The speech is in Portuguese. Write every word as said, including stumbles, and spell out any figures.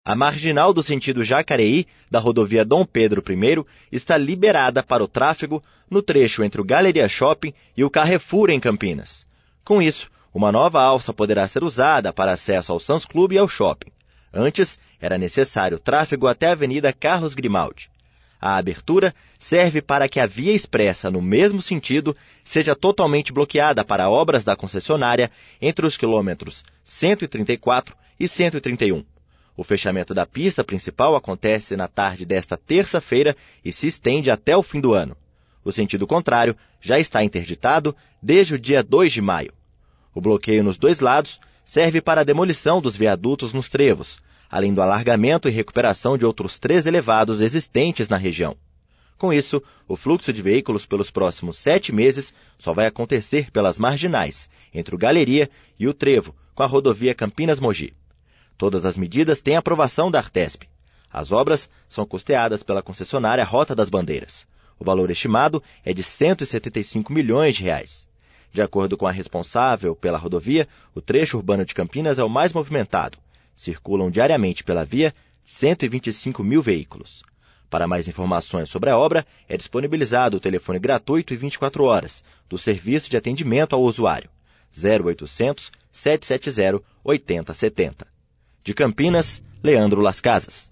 A marginal do sentido Jacareí, da rodovia Dom Pedro I, está liberada para o tráfego no trecho entre o Galeria Shopping e o Carrefour em Campinas. Com isso, uma nova alça poderá ser usada para acesso ao Sam's Club e ao shopping. Antes, era necessário tráfego até a Avenida Carlos Grimaldi. A abertura serve para que a via expressa no mesmo sentido seja totalmente bloqueada para obras da concessionária entre os quilômetros cento e trinta e quatro e cento e trinta e um. O fechamento da pista principal acontece na tarde desta terça-feira e se estende até o fim do ano. O sentido contrário já está interditado desde o dia dois de maio. O bloqueio nos dois lados serve para a demolição dos viadutos nos trevos, além do alargamento e recuperação de outros três elevados existentes na região. Com isso, o fluxo de veículos pelos próximos sete meses só vai acontecer pelas marginais, entre o Galeria e o Trevo, com a rodovia Campinas-Mogi. Todas as medidas têm aprovação da Artesp. As obras são custeadas pela concessionária Rota das Bandeiras. O valor estimado é de cento e setenta e cinco milhões de reais. De acordo com a responsável pela rodovia, o trecho urbano de Campinas é o mais movimentado. Circulam diariamente pela via cento e vinte e cinco mil veículos. Para mais informações sobre a obra, é disponibilizado o telefone gratuito e vinte e quatro horas do Serviço de Atendimento ao Usuário, zero oitocentos, sete sete zero, oito zero sete zero. De Campinas, Leandro Las Casas.